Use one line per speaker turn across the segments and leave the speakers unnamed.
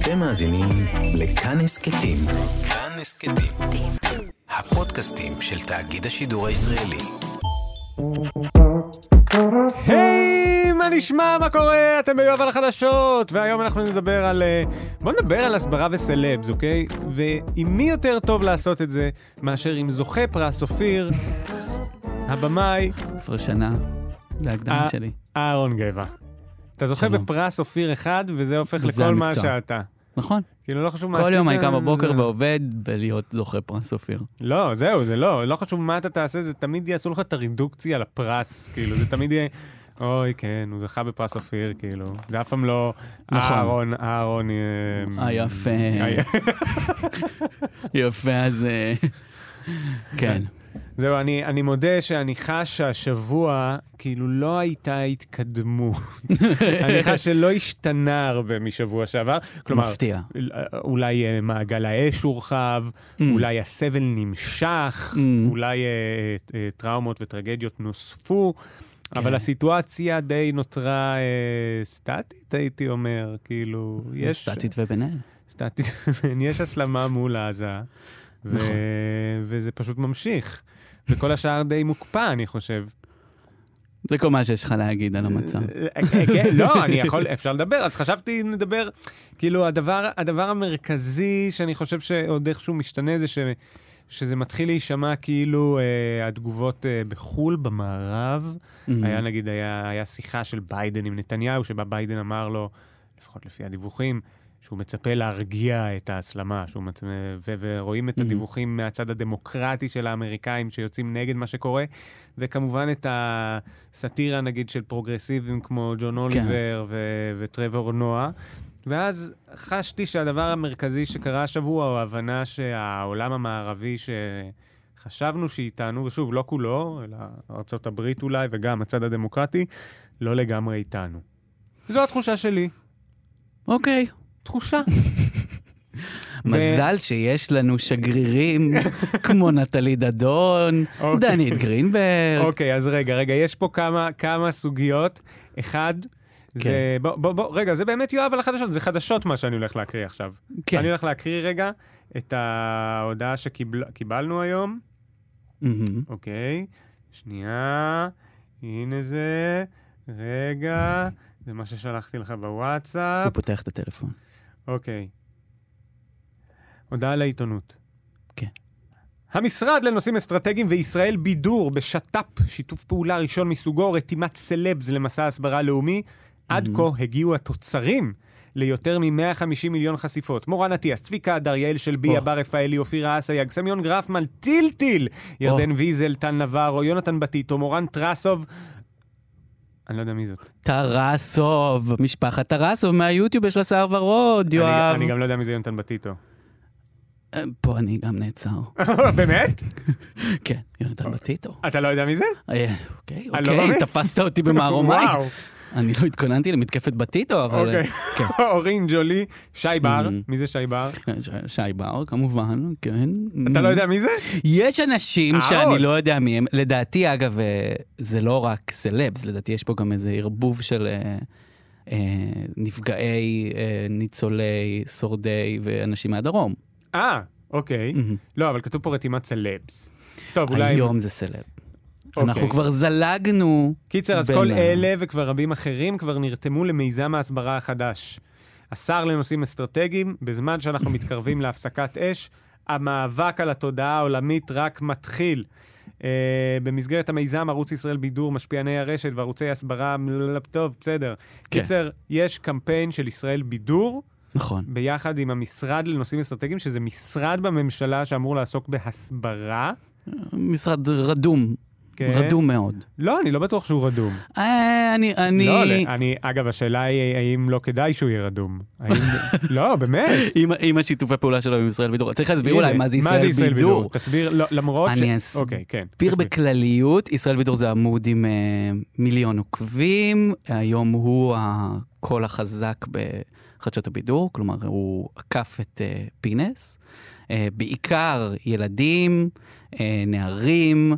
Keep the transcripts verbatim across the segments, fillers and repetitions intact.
אתם מאזינים לכאן הסקטים. כאן הסקטים. הפודקאסטים של תאגיד השידור הישראלי.
היי, מה נשמע? מה קורה? אתם ביואב על החדשות, והיום אנחנו נדבר על... בואו נדבר על הסברה וסלבס, אוקיי? ועם מי יותר טוב לעשות את זה מאשר עם זוכה פרס אופיר, הבמאי...
כבר שנה, זה ההקדמה שלי.
אהרון גבע. אתה זוכה בפרס אופיר אחד, וזה הופך לכל מה שאתה.
נכון.
כאילו לא חשוב מה עשית.
כל יום אני קם בבוקר ועובד בלהיות זוכה פרס אופיר.
לא, זהו, זה לא. לא חשוב מה אתה תעשה, זה תמיד יעשו לך את הרדוקציה לפרס, כאילו, זה תמיד יהיה... אוי, כן, הוא זכה בפרס אופיר, כאילו. זה אף פעם לא... אהרון, אהרון...
היפה. יפה, אז... כן.
זהו, אני, אני מודה שאני חש שהשבוע כאילו לא הייתה התקדמות. אני חש שלא השתנה הרבה משבוע שעבר. כלומר,
מפתיע.
אולי מעגל האש הורחב, mm. אולי הסבל נמשך, mm. אולי uh, uh, טראומות וטרגדיות נוספו, כן. אבל הסיטואציה די נותרה uh, סטטית, הייתי אומר, כאילו, יש...
סטטית וביניהן.
סטטית וביניהן, יש הסלמה מול העזה. ו...
נכון.
וזה פשוט ממשיך. וכל השאר די מוקפא, אני חושב.
זה כל מה שיש לך להגיד על המצב.
לא, אני יכול, אפשר לדבר. אז חשבתי נדבר, כאילו, הדבר, הדבר המרכזי שאני חושב שעוד איכשהו משתנה זה ש... שזה מתחיל להישמע כאילו אה, התגובות אה, בחול, במערב. Mm-hmm. היה נגיד, היה, היה שיחה של ביידן עם נתניהו, שבה ביידן אמר לו, לפחות לפי הדיווחים, שהוא מצפה להרגיע את ההסלמה, שהוא מצ... ו... ורואים את הדיווחים מהצד הדמוקרטי של האמריקאים שיוצאים נגד מה שקורה, וכמובן את הסאטירה, נגיד, של פרוגרסיבים כמו ג'ון אוליבר ו... וטרוור נואה. ואז חשתי שהדבר המרכזי שקרה השבוע הוא ההבנה שהעולם המערבי שחשבנו שאיתנו, ושוב, לא כולו, אלא ארצות הברית אולי, וגם הצד הדמוקרטי, לא לגמרי איתנו. זו התחושה שלי.
אוקיי.
תחושה.
מזל שיש לנו שגרירים כמו נטלי דדון, דנית גרינברג.
אוקיי, אז רגע, רגע, יש פה כמה סוגיות. אחד, זה... בוא, בוא, רגע, זה באמת יואב על החדשות, זה חדשות מה שאני הולך להקריא עכשיו. אני הולך להקריא רגע את ההודעה שקיבלנו היום. אוקיי, שנייה, הנה זה, רגע, זה מה ששלחתי לך בוואטסאפ.
הוא פותח את הטלפון.
אוקיי. הודעה לעיתונות.
כן.
המשרד לנושאים אסטרטגיים וישראל בידור בשט"פ, שיתוף פעולה ראשון מסוגו, רתימת סלבס למסע הסברה לאומי. עד כה הגיעו התוצרים ליותר מ-מאה וחמישים מיליון חשיפות. מורן עטיאס, צביקה הדר, יעל שלבי, אבר רפאלי, אופירה אסייג, סמיון גרפמן, טיל טיל, ירדן ויזל, טל נבר, יונתן בטיטו, מורן טרסוב, אני לא יודע מי זאת.
טרסוב, משפחת טרסוב מהיוטיוב, יש לה שיער ורוד, יואב.
אני גם לא יודע מי זה יונתן בטיטו.
פה אני גם נעצר.
באמת?
כן, יונתן בטיטו.
אתה לא יודע מי זה?
אוקיי, אוקיי, תפסת אותי במערומיי.
וואו.
אני לא התכוננתי למתקפת בטיטו, אבל...
אוקיי. אורין ג'ולי, שי בר. מי זה שי בר?
שי בר, כמובן, כן.
אתה לא יודע מי זה?
יש אנשים שאני לא יודע מי הם. לדעתי, אגב, זה לא רק סלבס, לדעתי יש פה גם איזה ערבוב של נפגעי, ניצולי, שורדי ואנשים מהדרום.
אה, אוקיי. לא, אבל כתוב פה רתימת סלבס. טוב, אולי...
היום זה סלב. אנחנו כבר זלגנו.
קיצר, אז כל אלה וכבר רבים אחרים כבר נרתמו למיזם ההסברה החדש. השר לנושאים אסטרטגיים, בזמן שאנחנו מתקרבים להפסקת אש, המאבק על התודעה העולמית רק מתחיל. במסגרת המיזם, ערוץ ישראל בידור, משפיעני הרשת וערוצי הסברה, טוב, בסדר. קיצר, יש קמפיין של ישראל בידור,
נכון.
ביחד עם המשרד לנושאים אסטרטגיים, שזה משרד בממשלה שאמור לעסוק בהסברה.
משרד רדום. רדום מאוד.
לא, אני לא בטוח שהוא רדום.
אני, אני...
לא, אני, אגב, השאלה היא, האם לא כדאי שהוא יהיה רדום? לא, באמת.
עם השיתופי פעולה שלו עם ישראל בידור. צריך להסביר אולי מה זה ישראל בידור.
תסביר, למרות ש...
אני אסביר בכלליות. ישראל בידור זה עמוד עם מיליון עוקבים. היום הוא הקול החזק בחדשות הבידור. כלומר, הוא עקף את פינס. בעיקר ילדים, נערים,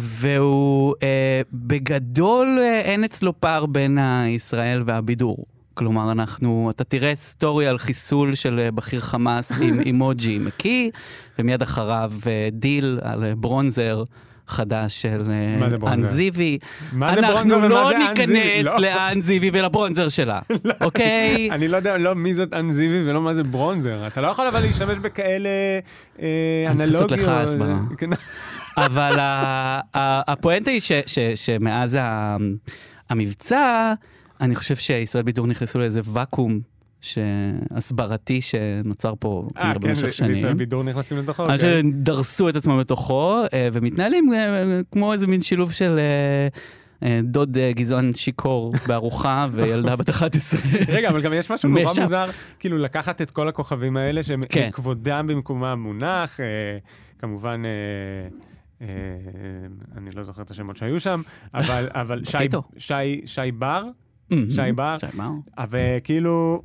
והוא אה, בגדול אה, אין אצלו פער בין הישראל והבידור. כלומר, אנחנו, אתה תראה סטורי על חיסול של בכיר חמאס עם אימוג'י מקי, ומיד אחריו דיל על ברונזר חדש של אנזיבי.
מה זה ברונזר
אנחנו
ומה
לא
זה אנזיבי?
ניכנס לאנזיבי ולברונזר שלה, אוקיי?
אני לא יודע לא מי זאת אנזיבי ולא מה זה ברונזר. אתה לא יכול אבל להשתמש בכאלה אנלוגיות.
אני צריך לעשות לך הסברה. אבל הפואנטה היא שמאז המבצע, אני חושב שישראל בידור נכנסו לאיזה ואקום הסברתי שנוצר פה כנראה במשך שנים.
ישראל בידור נכנסים לתוכו.
אני חושב שדרסו את עצמם לתוכו, ומתנהלים כמו איזה מין שילוב של דוד גזען שיקור בארוחה וילדה בת אחת עשרה.
רגע, אבל גם יש משהו נורא מוזר, כאילו לקחת את כל הכוכבים האלה, שהם כבודם במקומם מונח, כמובן... אני לא זוכר את השמות שהיו שם, אבל שי בר, שי בר, וכאילו,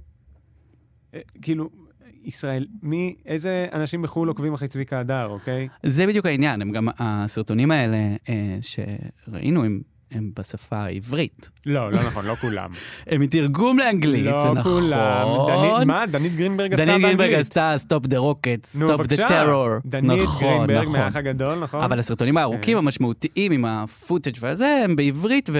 כאילו, ישראל, מי, איזה אנשים בחו"ל עוקבים אחרי צביקה הדר, אוקיי?
זה בדיוק העניין, הם גם, הסרטונים האלה שראינו, הם הם בשפה העברית.
לא, לא נכון, לא כולם.
הם מתרגום לאנגלית, זה נכון.
לא כולם. מה? דנית גרינברג עשתה באנגלית.
דנית גרינברג עשתה Stop the Rockets, Stop the Terror.
דנית גרינברג מהאח הגדול, נכון?
אבל הסרטונים הארוכים, המשמעותיים, עם הפוטאג' והזה, הם בעברית,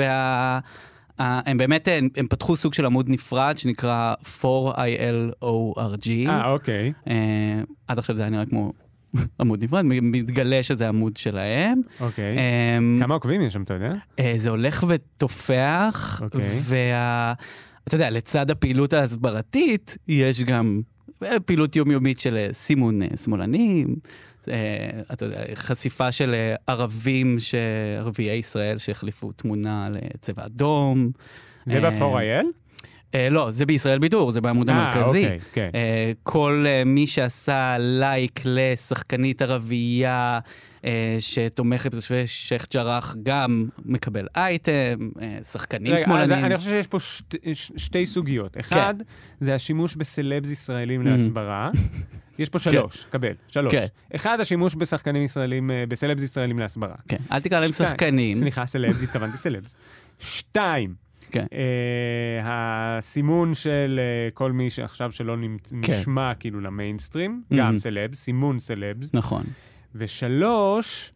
והם באמת, הם פתחו סוג של עמוד נפרד, שנקרא פור איי אל או אר ג'י.
אה, אוקיי.
עד עכשיו זה היה נראה כמו... עמוד נפרד, מתגלה שזה עמוד שלהם.
אוקיי. כמה עוקבים יש שם, אתה יודע?
זה הולך ותופח, ואתה יודע, לצד הפעילות ההסברתית, יש גם פעילות יומיומית של סימון שמאלנים, אתה יודע, חשיפה של ערבים, ערביי ישראל שהחליפו תמונה לצבע אדום.
זה בפור איי אל?
לא, זה בישראל בידור, זה בעמוד המרכזי. כל מי שעשה לייק לשחקנית ערבייה שתומכת בתושבי שייח' ג'ראח גם מקבל אייטם, שחקנים שמאלנים.
אני חושב שיש פה שתי סוגיות. אחד, זה השימוש בסלבס ישראלים להסברה. יש פה שלוש, קבל, שלוש. אחד, השימוש בשחקנים ישראלים, בסלבס ישראלים להסברה.
אל תקרא להם שחקנים.
סליחה, סלבס, התכוונתי סלבס. שתיים, כן. Uh, הסימון של uh, כל מי שעכשיו שלא נשמע כן. כאילו למיינסטרים, mm-hmm. גם סלבס, סימון סלבס.
נכון.
ושלוש,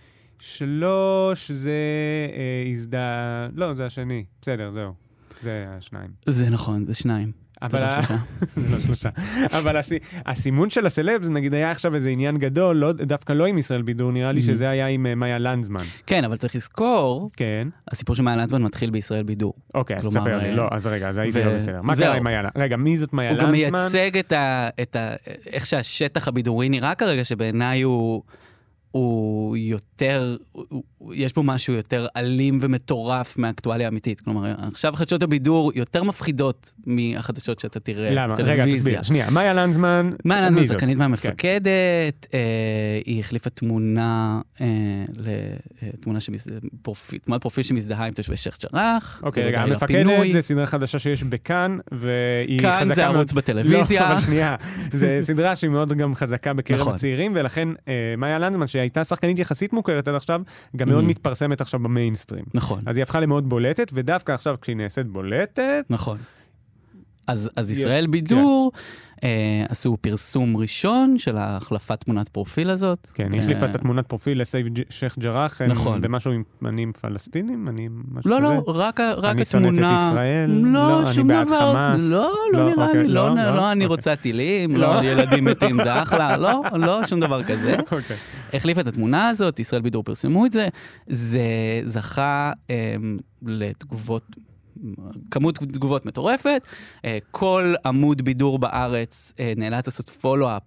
שלוש זה uh, הזדה... לא, זה השני. בסדר, זהו. זה השניים.
זה נכון, זה שניים.
אבל זה לא שלושה. אבל הסימון של הסלבס, נגיד, היה עכשיו איזה עניין גדול, דווקא לא עם ישראל בידור, נראה לי שזה היה עם מאיה לנדזמן.
כן, אבל צריך לזכור, הסיפור של מאיה לנדזמן מתחיל בישראל בידור.
אוקיי, אז תספר לי. לא, אז רגע, אז הייתי לא בסדר. מה קרה עם מאיה לנדזמן? רגע, מי זאת מאיה לנדזמן?
הוא גם מייצג את איך שהשטח הבידורי נראה כרגע, שבעיניי הוא... הוא יותר, הוא, יש פה משהו יותר אלים ומטורף מהאקטואליה האמיתית. כלומר, עכשיו חדשות הבידור יותר מפחידות מהחדשות שאתה תראה.
למה? רגע, תסביר. שנייה, מאיה לנדזמן,
מאיה לנדזמן שחקנית מהמפקדת, כן. אה, היא החליפה תמונה, אה, לתמונה שמזדה, פרופיל, תמונת פרופיל שמזדהה עם תושבי שייח' ג'ראח.
אוקיי, רגע, המפקדת זה סדרה חדשה שיש בכאן, והיא חזקה...
כאן זה ערוץ בטלוויזיה.
לא, אבל שנייה, זה סדרה שהיא מאוד גם חזקה בקרב הצעירים, ולכן אה, מאיה לנדזמן, שהייתה שחקנית יחסית מוכרת עד עכשיו, גם מאוד מתפרסמת עכשיו במיינסטרים.
נכון.
אז היא הפכה למאוד בולטת, ודווקא עכשיו כשהיא נעשית בולטת...
נכון. אז, אז ישראל בידור אה, עשו פרסום ראשון של החלפת תמונת פרופיל הזאת.
כן, היא החליפה את התמונת פרופיל לסייב שייח' ג'ראח. נכון. במשהו עם פנים פלסטינים? אני משהו
לא,
כזה?
לא, רק, רק
אני
התמונה...
אני שונאת את ישראל?
לא,
לא
שום
אני
דבר.
בעד חמאס?
לא, לא, לא נראה לי. לא, לא, לא אני רוצה טילים, לא, ילדים מתים, זה אחלה. לא, לא, שום דבר כזה.
אוקיי.
החליפה את התמונה הזאת, ישראל בידור פרסמו את זה. זה זכה אה, לתגובות... כמות תגובות מטורפת, כל עמוד בידור בארץ נאלץ לעשות פולו-אפ,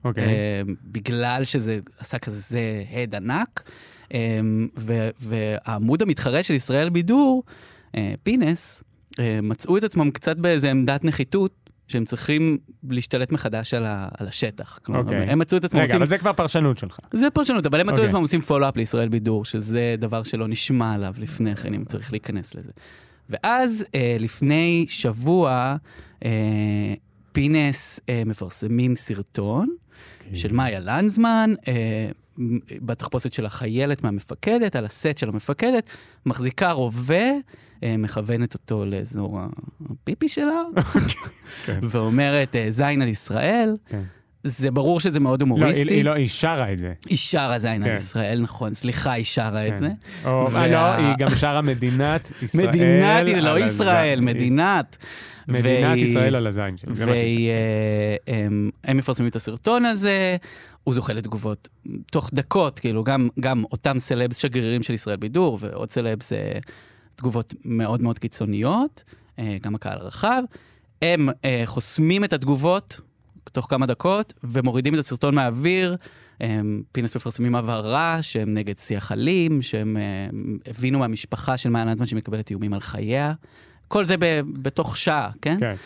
בגלל שזה עשה כזה הד ענק, והעמוד המתחרה של ישראל בידור, פינס, מצאו את עצמם קצת באיזה עמדת נחיתות, שהם צריכים להשתלט מחדש על, ה, על השטח. כלומר, הם מצאו את עצמם
רגע,
עושים...
אבל זה כבר פרשנות שלך.
זה פרשנות, אבל הם מצאו את עצמם עושים פולו-אפ לישראל בידור, שזה דבר שלא נשמע עליו לפני כן, אם צריך להיכנס לזה. ואז אה, לפני שבוע אה, פינס אה, מפרסמים סרטון okay. של מאיה לנדזמן, אה, בתחפושת של החיילת מהמפקדת, על הסט של המפקדת, מחזיקה רובה, מכוונת אותו לאזור הפיפי שלה, ואומרת, זין על ישראל. זה ברור שזה מאוד הומוריסטי.
לא, היא שרה את זה.
היא שרה זין על ישראל, נכון. סליחה, היא שרה את זה.
לא, היא גם שרה מדינת ישראל.
מדינת, לא ישראל, מדינת.
מדינת ישראל על הזין שלה.
והם מפרסמים את הסרטון הזה, הוא זוכה לתגובות תוך דקות, כאילו, גם אותם סלבס שגרירים של ישראל בידור, ועוד סלבס תגובות מאוד מאוד קיצוניות, גם הקהל הרחב. הם חוסמים את התגובות, תוך כמה דקות, ומורידים את הסרטון מהאוויר, פינס מפרסמים הבהרה, שהם נגד שיח אלים, שהם הבינו מהמשפחה של מאיה לנדסמן שמקבלת איומים על חייה. כל זה ב- בתוך שעה, כן?
כן.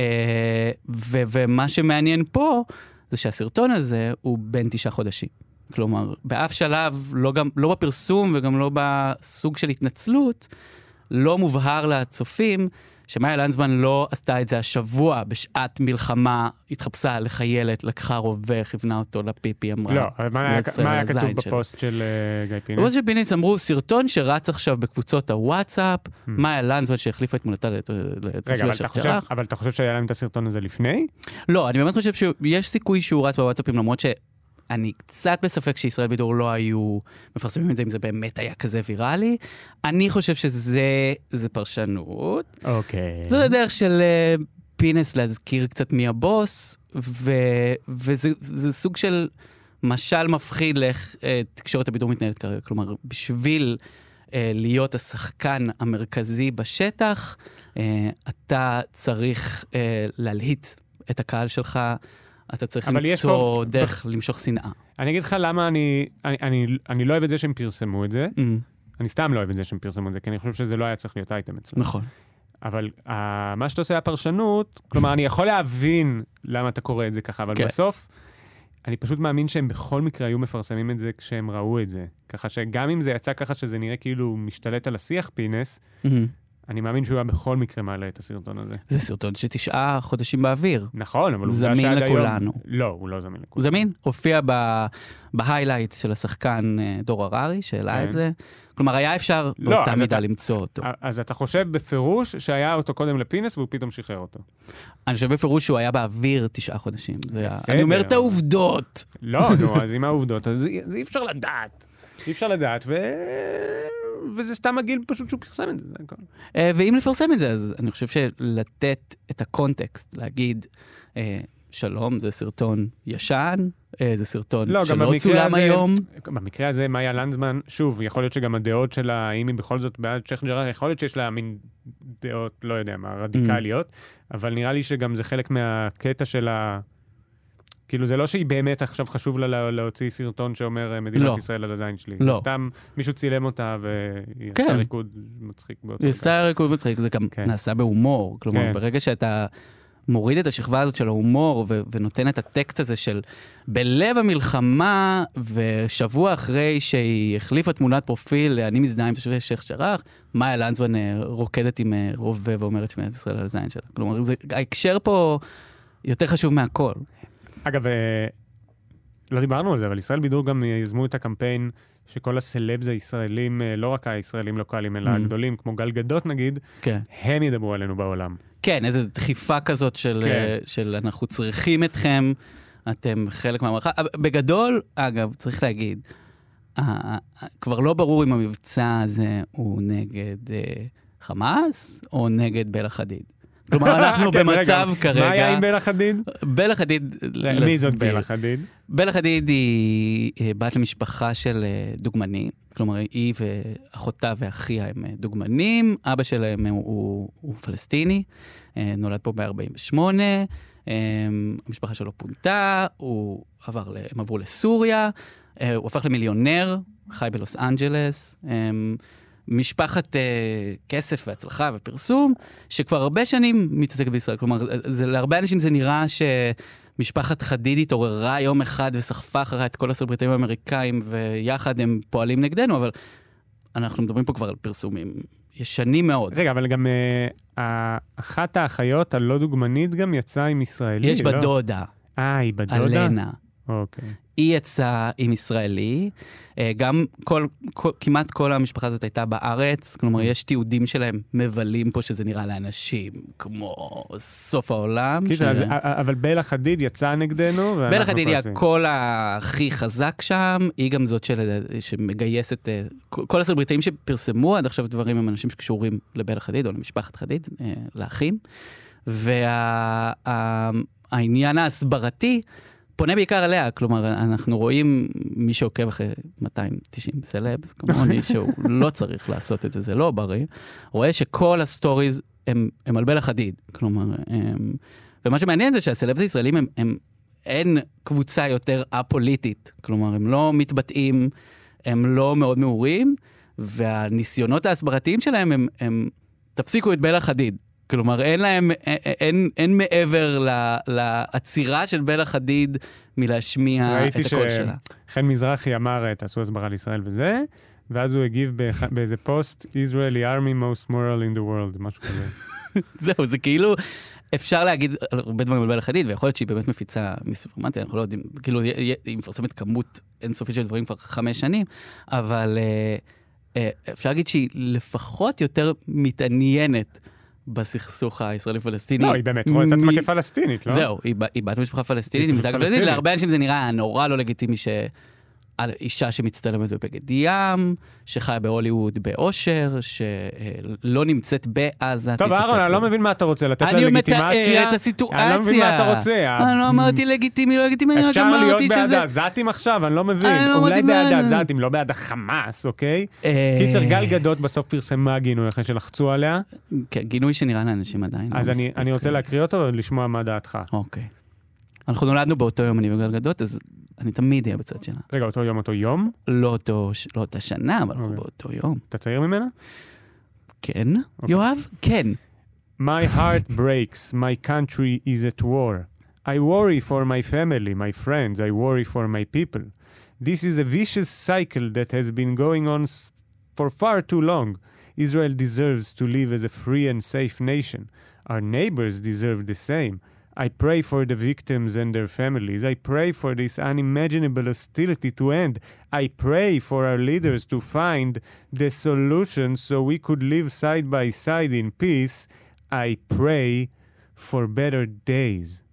ו- ומה שמעניין פה, זה שהסרטון הזה הוא בין תשעה חודשים. כלומר, באף שלב, לא, גם, לא בפרסום וגם לא בסוג של התנצלות, לא מובהר לצופים, שמאיה לנדסמן לא עשתה את זה השבוע, בשעת מלחמה, התחפשה לחיילת, לקחה רובה, כיוונה אותו לפיפי, אמרה.
לא, אבל מה היה, מה היה כתוב בפוסט של uh, גיא פינס?
בפוסט של פינס אמרו, סרטון שרץ עכשיו בקבוצות הוואטסאפ, hmm. מאיה לנדסמן שהחליפה את תמונתה לתצויה של חשך.
אבל אתה חושב שהיה להם את הסרטון הזה לפני?
לא, אני באמת חושב שיש סיכוי שהוא רץ בוואטסאפים, למרות ש... אני קצת בספק שישראל בידור לא היו מפרסמים את זה, אם זה באמת היה כזה ויראלי. אני חושב שזה זה פרשנות.
אוקיי.
זו הדרך של uh, פינס להזכיר קצת מי הבוס, ו, וזה זה סוג של משל מפחיד לאיך uh, תקשורת הבידור מתנהלת כרגע. כלומר, בשביל uh, להיות השחקן המרכזי בשטח, uh, אתה צריך uh, להלהיט את הקהל שלך, אתה צריך למצוא פה... דרך למשוך שנאה.
אני אגיד לך למה אני, אני, אני, אני לא אוהב את זה שהם פרסמו את זה. Mm. אני סתם לא אוהב את זה שהם פרסמו את זה, כי אני חושב שזה לא היה צריך להיות אייטם אצלנו.
נכון.
אבל uh, מה שאתה עושה הפרשנות, כלומר, אני יכול להבין למה אתה קורא את זה ככה, אבל כן. בסוף, אני פשוט מאמין שהם בכל מקרה היו מפרסמים את זה כשהם ראו את זה. ככה שגם אם זה יצא ככה שזה נראה כאילו משתלט על השיח פינס, mm-hmm. אני מאמין שהוא היה בכל מקרה מעלה את הסרטון הזה.
זה סרטון שתשעה חודשים באוויר.
נכון, אבל הוא
זמין לכולנו.
לא, הוא לא זמין לכולנו.
הוא זמין? הופיע בהיילייטס של השחקן דור הררי, שאלה את זה. כלומר, היה אפשר באותה מידה למצוא אותו.
אז אתה חושב בפירוש שהיה אותו קודם לפינס, והוא פתאום שחרר אותו.
אני חושב בפירוש שהוא היה באוויר תשעה חודשים. אני אומר את העובדות.
לא, נו, אז עם העובדות, אז אי אפשר לדעת. אי אפשר לדעת, ו... וזה סתם הגיל פשוט שהוא פרסם את זה.
ואם לפרסם את זה, אז אני חושב שלתת את הקונטקסט, להגיד, שלום, זה סרטון ישן, זה סרטון שלא צולם היום.
במקרה הזה, מאיה לנדסמן, שוב, יכול להיות שגם הדעות שלה, אם היא בכל זאת בעד שייח' ג'ראח, יכול להיות שיש לה מין דעות, לא יודע מה, רדיקליות, אבל נראה לי שגם זה חלק מהקטע של ה... כאילו, זה לא שהיא באמת עכשיו חשוב לה להוציא סרטון שאומר מדינת ישראל על הזין שלי. לא. סתם מישהו צילם אותה והיא עשתה ריקוד מצחיק באותו.
היא עשתה ריקוד מצחיק, זה גם נעשה בהומור. כלומר, ברגע שאתה מוריד את השכבה הזאת של ההומור ונותן את הטקסט הזה של בלב המלחמה ושבוע אחרי שהיא החליפה תמונת פרופיל, אני מזדהה עם תושבי שייח' ג'ראח, מאיה לנדסמן רוקדת עם רובה ואומרת שמדינת ישראל על הזין שלה. כלומר, ההקשר פה יותר חשוב מהכל.
אגב, לא דיברנו על זה, אבל ישראל בידור גם יזמו את הקמפיין שכל הסלבס הישראלים, לא רק הישראלים לוקאלים, אלא הגדולים, כמו גל גדות נגיד, הם ידברו עלינו בעולם.
כן, איזו דחיפה כזאת של אנחנו צריכים אתכם, אתם חלק מהמערכה. בגדול, אגב, צריך להגיד, כבר לא ברור אם המבצע הזה הוא נגד חמאס או נגד בלה חדיד. כלומר, אנחנו במצב כרגע...
מה היה עם בלה חדיד?
בלה חדיד...
מי זאת בלה חדיד?
בלה חדיד היא בת למשפחה של דוגמנים. כלומר, היא ואחותה ואחיה הם דוגמנים. אבא שלהם הוא פלסטיני, נולד פה ב-ארבעים ושמונה. המשפחה שלו פונתה, הם עברו לסוריה. הוא הפך למיליונר, חי בלוס אנג'לס. משפחת uh, כסף והצלחה ופרסום, שכבר הרבה שנים מתעסק בישראל. כלומר, זה, להרבה אנשים זה נראה שמשפחת חדיד התעוררה יום אחד וסחפה אחריה את כל הסלבריטאים האמריקאים, ויחד הם פועלים נגדנו, אבל אנחנו מדברים פה כבר על פרסומים ישנים מאוד.
רגע, אבל גם uh, אחת האחיות הלא דוגמנית גם יצאה עם ישראלי,
יש
לא?
בדודה.
אה, היא בדודה?
אלנה.
אוקיי.
היא יצאה עם ישראלי, גם כל, כל, כמעט כל המשפחה הזאת הייתה בארץ, כלומר יש תיעודים שלהם מבלים פה שזה נראה לאנשים כמו סוף העולם.
ש... אז, אבל בלה חדיד יצאה נגדנו.
בלה חדיד היא הקול הכי חזק שם, היא גם זאת של, שמגייסת, כל הסלבריטאים שפרסמו עד עכשיו דברים הם אנשים שקשורים לבלה חדיד או למשפחת חדיד, לאחים, והעניין ההסברתי, פונה בעיקר עליה, כלומר, אנחנו רואים מי שעוקב אחרי מאתיים ותשעים סלבס, כמוני שהוא לא צריך לעשות את זה, זה לא בריא, רואה שכל הסטוריז הם, הם על בלה חדיד, כלומר, הם, ומה שמעניין זה שהסלבס הישראלים הם, הם, אין קבוצה יותר א-פוליטית, כלומר, הם לא מתבטאים, הם לא מאוד מעורים, והניסיונות ההסברתיים שלהם הם, הם תפסיקו את בלה חדיד, כלומר, אין להם, אין, אין מעבר לה, לעצירה של בלה חדיד מלהשמיע את הקול שלה. ראיתי
שחן מזרחי אמר, תעשו הסברה לישראל וזה, ואז הוא הגיב באח... באיזה פוסט, Israeli Army most moral in the world, משהו כזה.
זהו, זה כאילו, אפשר להגיד הרבה דברים על בלה חדיד, ויכול להיות שהיא באמת מפיצה מיסאינפורמציה, אנחנו לא יודעים, כאילו, היא מפרסמת כמות אינסופית של דברים כבר חמש שנים, אבל אפשר להגיד שהיא לפחות יותר מתעניינת, בסכסוך הישראלי-פלסטיני.
לא, היא באמת רואה את עצמה כפלסטינית, לא?
זהו, היא בת משפחה פלסטינית, היא מזג פלסטינית, להרבה אנשים זה נראה נורא לא לגיטימי על אישה שמצטלמת בבגד ים, שחיה בהוליווד באושר, שלא נמצאת בעזה.
טוב, אהרון, אני לא מבין מה אתה רוצה, לתת לה לגיטימציה?
אני מתאר את הסיטואציה.
אני לא מבין מה אתה רוצה.
אני לא אמרתי לגיטימי, לא לגיטימי, אני רק אמרתי שזה...
אפשר להיות בעד העזתים עכשיו, אני לא מבין. אולי בעד העזתים, לא בעד החמאס, אוקיי? קיצר, גל גדות בסוף פרסמה גינוי אחרי שלחצו עליה.
כן, גינוי שנראה לאנשים עדיין.
אז אני רוצה להקריא אותו ולשמוע מה דעתך.
אוקיי. אנחנו נולדנו באותו יום, אני וגל גדות, אז אני תמיד אהיה בצד שלה.
רגע, אותו יום, אותו יום?
לא אותו, לא אותה שנה, אבל אנחנו באותו יום.
אתה צעיר ממנה?
כן. יואב? כן.
My heart breaks. My country is at war. I worry for my family, my friends. I worry for my people. This is a vicious cycle that has been going on for far too long. Israel deserves to live as a free and safe nation. Our neighbors deserve the same. I pray for the victims and their families. I pray for this unimaginable hostility to end. I pray for our leaders to find the solution so we could live side by side in peace. I pray for better days.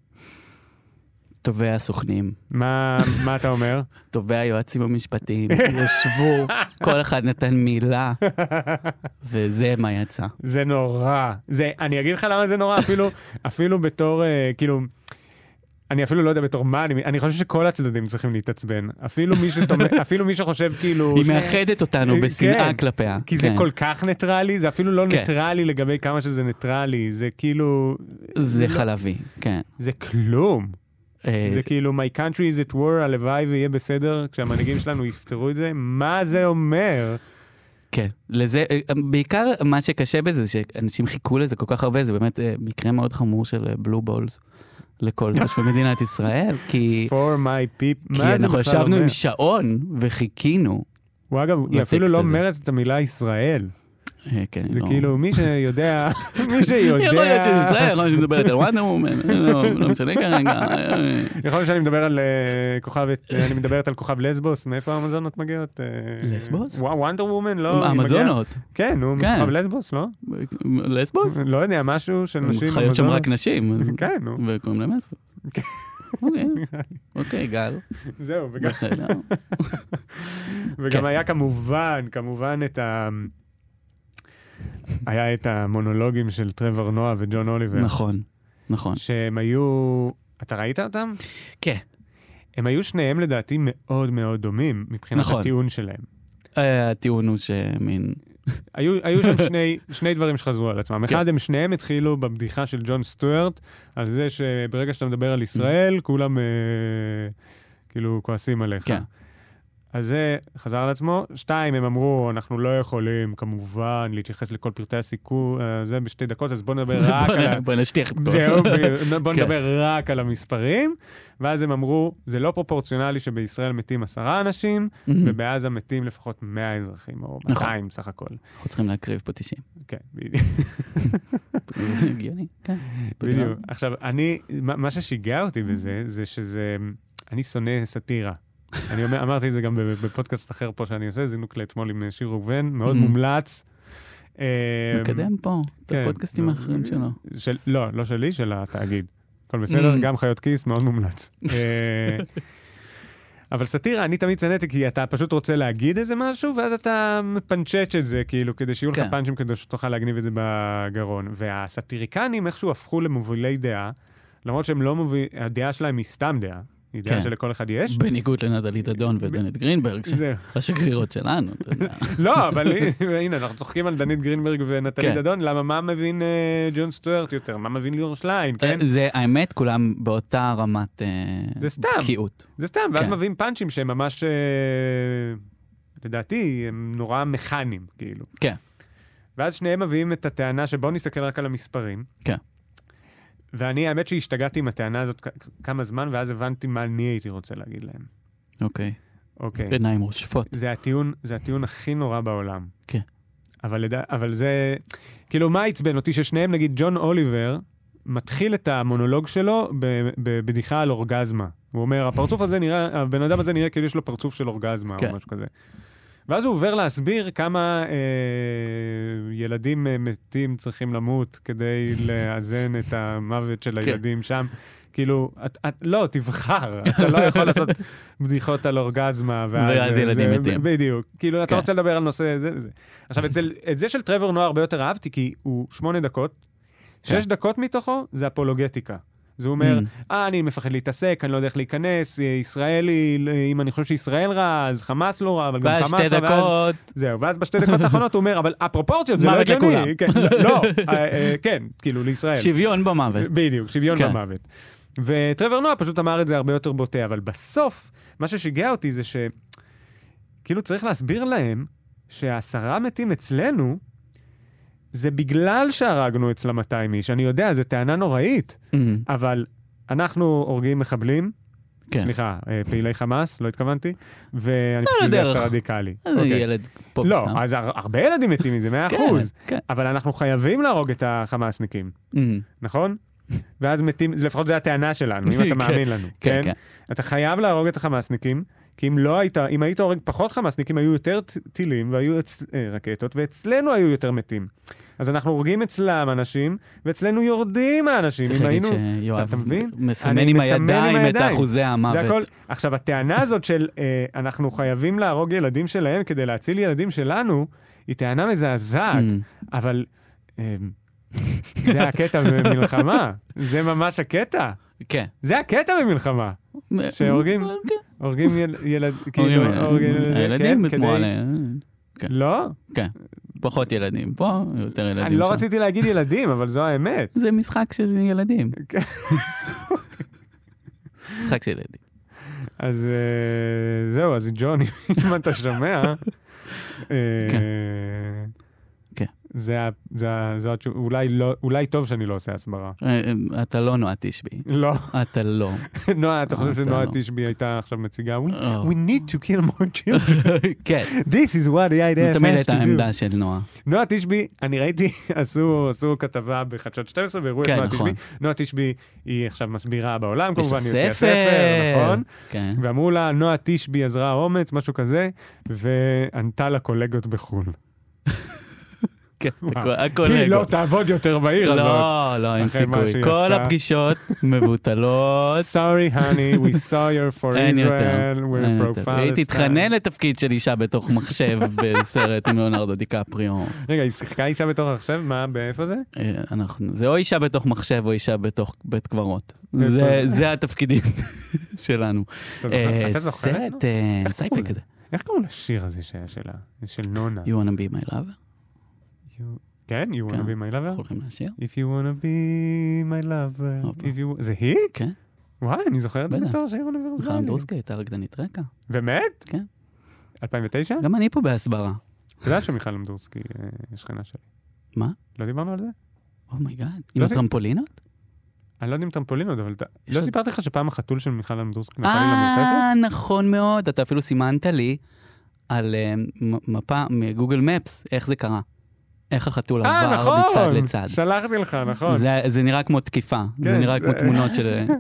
טובי הסוכנים.
מה, מה אתה אומר?
טובי היועצים המשפטיים. ישבו, כל אחד נתן מילה, וזה מה יצא.
זה נורא. זה, אני אגיד לך למה זה נורא, אפילו, אפילו בתור, uh, כאילו, אני אפילו לא יודע בתור מה, אני, אני חושב שכל הצדדים צריכים להתעצבן. אפילו מי שתומך, אפילו מי שחושב כאילו...
היא מאחדת אותנו בשנאה כלפיה.
כי זה כל כך ניטרלי, זה אפילו לא ניטרלי לגבי כמה שזה ניטרלי, זה כאילו...
זה חלבי, כן.
זה כלום. זה כאילו, my country is at war, הלוואי ויהיה בסדר, כשהמנהיגים שלנו יפתרו את זה, מה זה אומר?
כן, לזה, בעיקר מה שקשה בזה, זה שאנשים חיכו לזה כל כך הרבה, זה באמת מקרה מאוד חמור של בלו בולס, לכל תושבי מדינת ישראל, כי...
for my people,
כי אנחנו ישבנו עם שעון וחיכינו.
הוא אגב, היא אפילו לא אומרת את המילה ישראל. זה כאילו מי שיודע, מי שיודע...
יכול להיות שזה ישראל, יכול להיות שאני מדברת על וונדר וומן, לא משנה כרגע.
יכול להיות שאני מדבר על כוכב, אני מדברת על כוכב לסבוס, מאיפה האמזונות מגיעות?
לסבוס?
וונדר וומן, לא?
האמזונות.
כן, הוא כוכב לסבוס, לא?
לסבוס?
לא יודע, משהו של נשים...
חיות שם רק נשים.
כן, נו.
וקוראים להם לסבוס. אוקיי, אוקיי, גל.
זהו, וגם היה כמובן, כמובן את ה... היה את המונולוגים של טרוור נואה וג'ון אוליבר.
נכון, נכון.
שהם היו... אתה ראית אותם?
כן.
הם היו שניהם לדעתי מאוד מאוד דומים, מבחינת נכון. הטיעון שלהם.
הטיעון הוא שמין...
היו, היו שם שני, שני דברים שחזרו על עצמם. אחד, הם שניהם התחילו בבדיחה של ג'ון סטוארט, על זה שברגע שאתה מדבר על ישראל, כולם אה, כאילו כועסים עליך. כן. אז זה חזר על עצמו. שתיים, הם אמרו, אנחנו לא יכולים כמובן להתייחס לכל פרטי הסיכוי, זה בשתי דקות, אז בוא נדבר רק על ה...
בוא נשטיח את
זהו, בוא נדבר רק על המספרים. ואז הם אמרו, זה לא פרופורציונלי שבישראל מתים עשרה אנשים, ובעזה מתים לפחות מאה אזרחים, או מאתיים סך הכל.
אנחנו צריכים להקריב פה תשעים.
כן, בדיוק.
זה הגיוני, כן.
בדיוק. עכשיו, אני, מה ששיגע אותי בזה, זה שזה... אני שונא סאטירה. אני אומר, אמרתי את זה גם בפודקאסט אחר פה שאני עושה, זינוק לאתמול עם שיר ראובן, מאוד מומלץ.
מקדם פה, את הפודקאסטים האחרים שלו.
לא, לא שלי, של התאגיד. הכל בסדר, גם חיות כיס, מאוד מומלץ. אבל סאטירה, אני תמיד צנאתי, כי אתה פשוט רוצה להגיד איזה משהו, ואז אתה מפנצ'ץ' את זה, כאילו, כדי שיהיו לך פאנצ'ים, כדי שתוכל להגניב את זה בגרון. והסאטיריקנים איכשהו הפכו למובילי דעה, למרות שהם לא מובילים, הדעה שלהם היא סתם דעה. היא דעה שלכל אחד יש.
בניגוד לנדלי דדון ודנית גרינברג, השגרירות שלנו.
לא, אבל הנה, אנחנו צוחקים על דנית גרינברג ונטלי דדון, למה מה מבין ג'ון סטוארט יותר? מה מבין ליאור שליין, כן?
זה, האמת, כולם באותה רמת בקיאות.
זה סתם, ואז מביאים פאנצ'ים שהם ממש, לדעתי, הם נורא מכניים, כאילו.
כן.
ואז שניהם מביאים את הטענה שבואו נסתכל רק על המספרים.
כן.
ואני, האמת שהשתגעתי עם הטענה הזאת כמה זמן, ואז הבנתי מה אני הייתי רוצה להגיד להם.
אוקיי.
אוקיי.
בעיניים רושפות.
זה הטיעון, זה הטיעון הכי נורא בעולם.
כן.
אבל, אבל זה, כאילו, מה עצבן אותי? ששניהם, נגיד, ג'ון אוליבר, מתחיל את המונולוג שלו בבדיחה על אורגזמה. הוא אומר, הפרצוף הזה נראה, הבן אדם הזה נראה כאילו יש לו פרצוף של אורגזמה,
כן.
או משהו כזה. ואז הוא עובר להסביר כמה אה, ילדים אה, מתים צריכים למות כדי לאזן את המוות של הילדים שם. כאילו, את, את, לא, תבחר. אתה לא יכול לעשות בדיחות על אורגזמה. ואז,
ואז ילדים
זה,
מתים.
בדיוק. כאילו,
כן.
אתה רוצה לדבר על נושא זה וזה. עכשיו, אצל, את זה של טרוור נועה הרבה יותר אהבתי, כי הוא שמונה דקות.
כן.
שש דקות מתוכו זה אפולוגטיקה. זה אומר, אה, אני מפחד להתעסק, אני לא יודע איך להיכנס, ישראלי, אם אני חושב שישראל רע, אז חמאס לא רע, אבל גם חמאס רע.
בשתי דקות.
זהו, ואז בשתי דקות האחרונות הוא אומר, אבל הפרופורציות זה לא הגיוני. לא, כן, כאילו, לישראל.
שוויון במוות.
בדיוק, שוויון במוות. וטרוור נועה פשוט אמר את זה הרבה יותר בוטה, אבל בסוף, מה ששיגע אותי זה ש... כאילו צריך להסביר להם שהעשרה מתים אצלנו, זה בגלל שהרגנו אצלה מאתיים איש. אני יודע, זו טענה נוראית, mm-hmm. אבל אנחנו הורגים מחבלים, כן. סליחה, פעילי חמאס, לא התכוונתי, ואני פשוט יודע שאתה רדיקלי.
אז okay. ילד פה
לא,
בסתם.
אז הרבה ילדים מתים מזה, מאה אחוז. כן, כן. אבל אנחנו חייבים להרוג את החמאסניקים, mm-hmm. נכון? ואז מתים, לפחות זו הטענה שלנו, אם אתה מאמין לנו. כן, כן? אתה חייב להרוג את החמאסניקים, כי אם לא היית, אם היית הורג פחות חמאסניקים, היו יותר טילים והיו אצ... רקטות, ואצלנו היו יותר מתים. אז אנחנו הורגים אצלם אנשים, ואצלנו יורדים האנשים.
צריך להגיד שיואב מסמן
עם
הידיים את אחוזי המוות.
זה הכל. עכשיו, הטענה הזאת של אה, אנחנו חייבים להרוג ילדים שלהם כדי להציל ילדים שלנו, היא טענה מזעזעת, אבל אה, זה הקטע במלחמה. זה ממש הקטע.
כן.
זה הקטע במלחמה. שהורגים, הורגים ילד, כאילו,
הילדים כמו עליהם.
לא?
כן. פחות ילדים. פה יותר ילדים.
אני לא רציתי להגיד ילדים, אבל זו האמת.
זה משחק של ילדים. משחק של ילדים.
אז זהו, אז ג'וני, אם אתה שומע, אולי טוב שאני לא עושה הסברה.
אתה לא נועה תשבי.
לא.
אתה לא.
נועה, אתה חושב שנועה תשבי הייתה עכשיו מציגה? We need to kill more children.
כן.
This is what the I D F has to do.
זה תמיד הייתה העמדה של נועה.
נועה תשבי, אני ראיתי, עשו כתבה בחדשות שתים עשרה, והראו את נועה תשבי. נועה תשבי היא עכשיו מסבירה בעולם, כמובן, היא יוצאה ספר, נכון? ואמרו לה, נועה תשבי עזרה אומץ, משהו כזה, וענתה לקולגות בחול. היא לא תעבוד יותר בעיר הזאת.
לא, לא, אין סיכוי. כל הפגישות מבוטלות.
Sorry, honey, we saw you for Israel, we're pro-Palestine.
היא תתחנן לתפקיד של אישה בתוך מחשב בסרט עם ליאונרדו דיקפריו.
רגע, היא שיחקה אישה בתוך מחשב? מה, באיפה זה?
זה או אישה בתוך מחשב או אישה בתוך בית קברות. זה התפקידים שלנו. סרט סייפי כזה.
איך קוראים לשיר הזה שהיה שלה? של נונה.
You wanna be my lover?
כן, you wanna be my lover?
הולכים לשיר?
If you wanna be my lover. זה היא?
כן.
וואי, אני זוכר את זה בתור שיר אוניברסלי.
מיכל אמדורסקי הייתה רקדנית רקע.
באמת?
כן.
אלפיים ותשע?
גם אני פה בהסברה.
אתה יודע שמיכל אמדורסקי שכנה שלי.
מה?
לא דיברנו על זה?
אומייגאד. עם הטרמפולינות?
אני לא יודע עם טרמפולינות, אבל לא סיפרתי לך שפעם החתול של מיכל אמדורסקי נתן לי למרפסת?
אה, נכון מאוד. אתה אפילו סימנת לי על מפה מגוגל מפס, איך זה קרה. איך החתול עבר מצד לצד.
שלחתי לך, נכון.
זה נראה כמו תקיפה, זה נראה כמו תמונות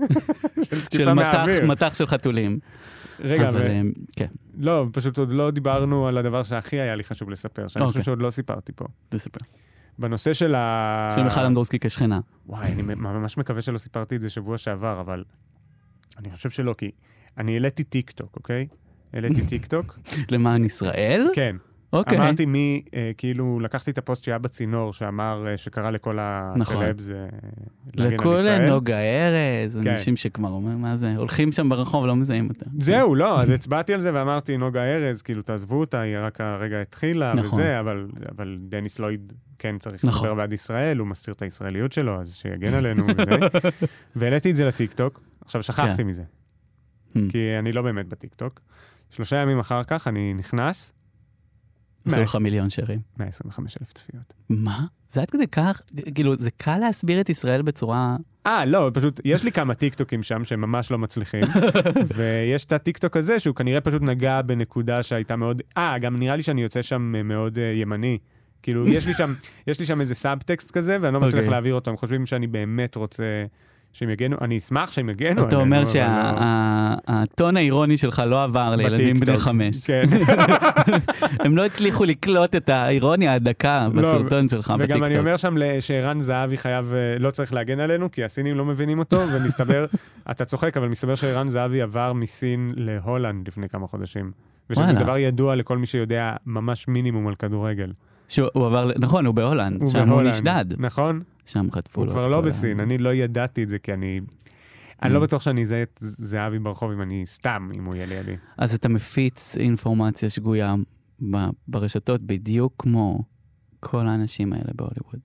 של מתח של חתולים.
רגע, לא, פשוט עוד לא דיברנו על הדבר שהכי היה לי חשוב לספר, שאני חושב שעוד לא סיפרתי פה.
תספר.
בנושא של ה...
של מיכל אמדורסקי כשכנה.
וואי, אני ממש מקווה שלא סיפרתי את זה שבוע שעבר, אבל אני חושב שלא, כי אני העליתי טיק טוק, אוקיי? העליתי טיק טוק.
למען ישראל?
כן.
אוקיי.
אמרתי מי, כאילו, לקחתי את הפוסט שהיה בצינור, שאמר שקרא לכל הסלבס להגן על ישראל.
לכל נוגה ארז, אנשים שכבר אומר, מה זה? הולכים שם ברחוב, לא מזהים אותה.
זהו, לא, אז הצבעתי על זה ואמרתי, נוגה ארז, כאילו, תעזבו אותה, היא רק הרגע התחילה וזה, אבל דניס לויד כן צריך לדבר בעד ישראל, הוא מסתיר את הישראליות שלו, אז שיגן עלינו וזה. והעליתי את זה לטיקטוק, עכשיו שכחתי מזה, כי אני לא באמת בטיקטוק. שלושה ימים אחר כך אני נכנס,
עשו לך מיליון שרים.
מאה עשרים וחמישה אלף צפיות.
מה? זה עד כדי כך? כאילו, זה קל להסביר את ישראל בצורה...
אה, לא, פשוט, יש לי כמה טיקטוקים שם שהם ממש לא מצליחים, ויש את הטיקטוק הזה שהוא כנראה פשוט נגע בנקודה שהייתה מאוד... אה, גם נראה לי שאני יוצא שם מאוד ימני. כאילו, יש לי שם, יש לי שם איזה סאבטקסט כזה, ואני לא מצליח להעביר אותו. הם חושבים שאני באמת רוצה... שהם יגנו, אני אשמח שהם יגנו.
אתה אומר שהטון האירוני שלך לא עבר לילדים בני חמש.
כן.
הם לא הצליחו לקלוט את האירוניה הדקה בסרטון שלך בטיקטוק.
וגם אני אומר שם שערן זהבי חייב, לא צריך להגן עלינו, כי הסינים לא מבינים אותו, ומסתבר, אתה צוחק, אבל מסתבר שערן זהבי עבר מסין להולנד לפני כמה חודשים. ושזה דבר ידוע לכל מי שיודע ממש מינימום על כדורגל.
שהוא עבר, נכון, הוא בהולנד, שם הוא נשדד.
נכון.
שם חטפו לו.
הוא כבר לא בסין, אני לא ידעתי את זה, כי אני... אני לא בטוח שאני אזהה את זהבי ברחוב, אם אני סתם, אם הוא יהיה לידי.
אז אתה מפיץ אינפורמציה שגויה ברשתות, בדיוק כמו כל האנשים האלה בהוליווד.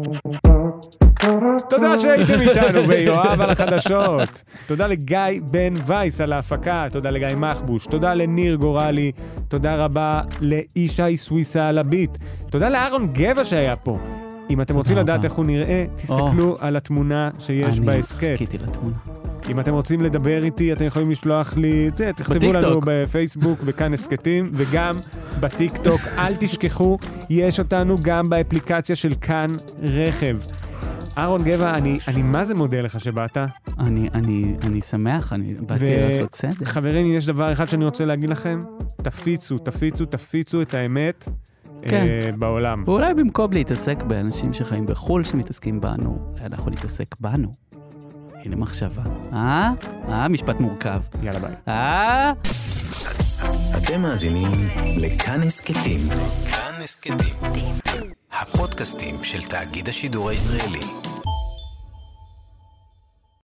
תודה שהייתם איתנו ביואב על החדשות. תודה לגיא בן וייס על ההפקה, תודה לגיא מחבוש, תודה לניר גורלי, תודה רבה לאישי סוויסה על הביט, תודה לארון גבע שהיה פה. אם אתם רוצים לדעת איך הוא נראה, תסתכלו על התמונה שיש בהסקט.
אני חיכיתי לתמונה.
אם אתם רוצים לדבר איתי, אתם יכולים לשלוח לי, תכתבו לנו בפייסבוק, בכאן הסקטים, וגם בטיקטוק. אל תשכחו, יש אותנו גם באפליקציה של כאן רכב. אהרון גבע, אני, אני מה זה מודה לך שבאת?
אני, אני, אני שמח, אני באתי לעשות סדר.
חברים, יש דבר אחד שאני רוצה להגיד לכם, תפיצו, תפיצו, תפיצו את האמת.
כן.
uh, בעולם.
ואולי במקום להתעסק באנשים שחיים בחול שמתעסקים בנו, אנחנו להתעסק בנו. הנה מחשבה. אה? אה? משפט מורכב.
יאללה ביי.
אה?
אתם מאזינים לכאן הסקטים. כאן הסקטים. הפודקאסטים של תאגיד השידור הישראלי.